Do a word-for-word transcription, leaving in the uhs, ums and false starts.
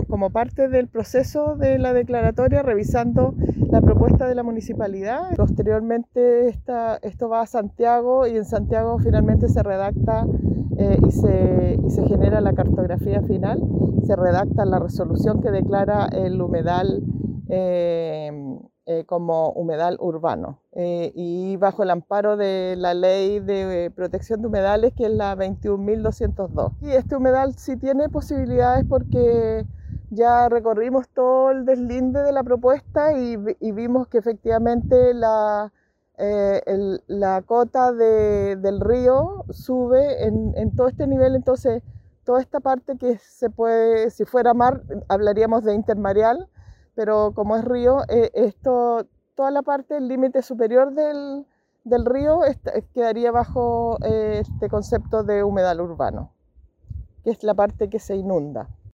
como parte del proceso de la declaratoria, revisando la propuesta de la municipalidad. Posteriormente esta, esto va a Santiago y en Santiago finalmente se redacta eh, y, se, y se genera la cartografía final, se redacta la resolución que declara el humedal eh, eh, como humedal urbano eh, y bajo el amparo de la ley de protección de humedales, que es la veintiún mil doscientos dos. Y este humedal sí tiene posibilidades porque ya recorrimos todo el deslinde de la propuesta y, y vimos que efectivamente la, eh, el, la cota de, del río sube en, en todo este nivel. Entonces toda esta parte que se puede, si fuera mar hablaríamos de intermareal, pero como es río, eh, esto, toda la parte, el límite superior del, del río est quedaría bajo eh, este concepto de humedal urbano, que es la parte que se inunda.